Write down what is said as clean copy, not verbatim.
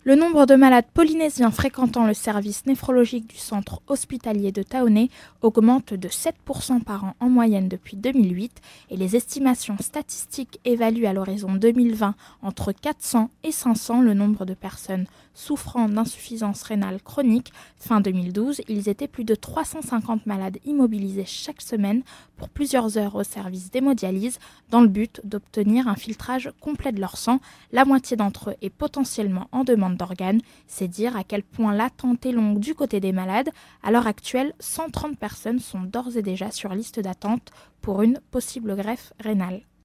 Le nombre de malades polynésiens fréquentant le service néphrologique du centre hospitalier de Taoné augmente de 7% par an en moyenne depuis 2008 et les estimations statistiques évaluent à l'horizon 2020 entre 400 et 500 le nombre de personnes souffrant d'insuffisance rénale chronique. Fin 2012, ils étaient plus de 350 malades immobilisés chaque semaine pour plusieurs heures au service d'hémodialyse dans le but d'obtenir un filtrage complet de leur sang. La moitié d'entre eux est potentiellement en demande d'organes. C'est dire à quel point l'attente est longue du côté des malades. À l'heure actuelle, 130 personnes sont d'ores et déjà sur liste d'attente pour une possible greffe rénale.